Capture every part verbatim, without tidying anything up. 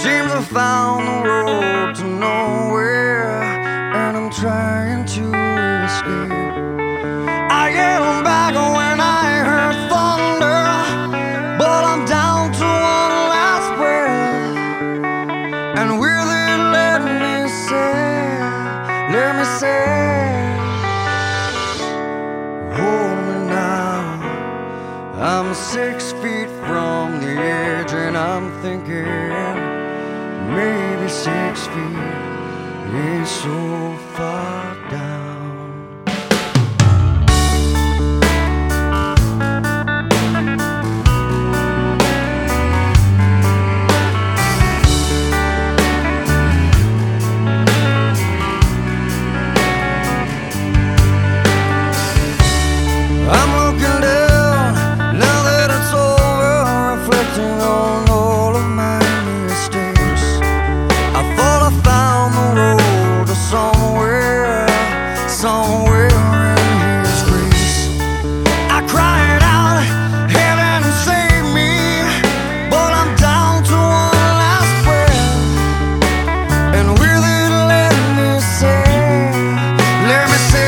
Seems I found the road to nowhere, and I'm trying to escape. I yelled back when I heard thunder, but I'm down to one last breath. And will it let me say, let me say, hold me now. I'm six feet from the edge, and I'm thinking maybe six feet ain't so far down. I'm looking down now that it's over, reflecting on all of my mistakes. I thought I found the road to somewhere, somewhere in His grace. I cried out, heaven save me, but I'm down to one last breath. And will it let me say, let me say,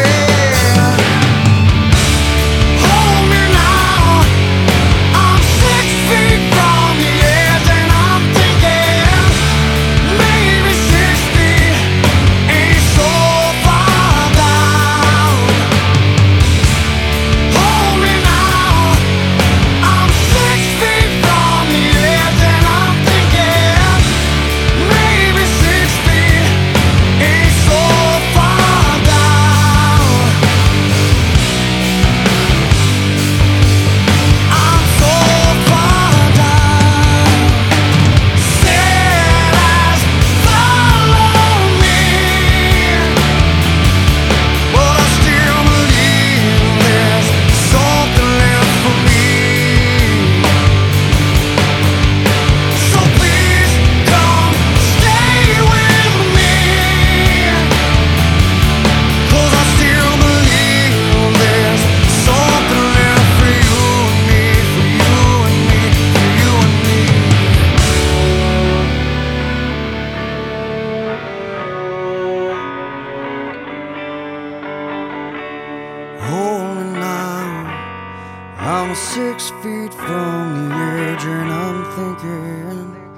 hold me now. I'm six feet from the edge, and I'm thinking